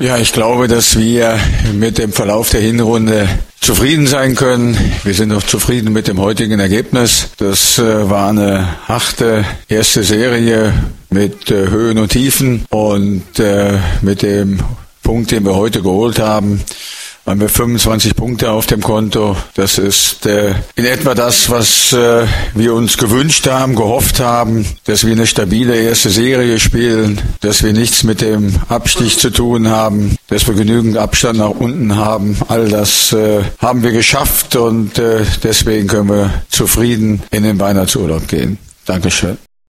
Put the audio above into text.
Ja, ich glaube, dass wir mit dem Verlauf der Hinrunde zufrieden sein können. Wir sind auch zufrieden mit dem heutigen Ergebnis. Das war eine harte erste Serie mit Höhen und Tiefen und mit dem Punkt, den wir heute geholt haben, haben wir 25 Punkte auf dem Konto. Das ist in etwa das, was wir uns gewünscht haben, gehofft haben, dass wir eine stabile erste Serie spielen, dass wir nichts mit dem Abstieg zu tun haben, dass wir genügend Abstand nach unten haben. All das haben wir geschafft und deswegen können wir zufrieden in den Weihnachtsurlaub gehen. Dankeschön.